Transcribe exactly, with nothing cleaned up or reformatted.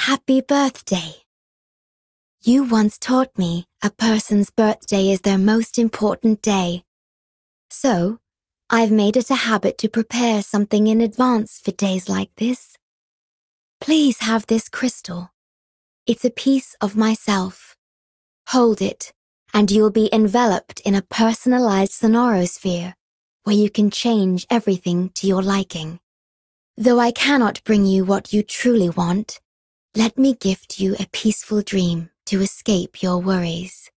Happy birthday. You once taught me a person's birthday is their most important day. So, I've made it a habit to prepare something in advance for days like this. Please have this crystal. It's a piece of myself. Hold it, and you'll be enveloped in a personalized sonorosphere where you can change everything to your liking. Though I cannot bring you what you truly want, let me gift you a peaceful dream to escape your worries.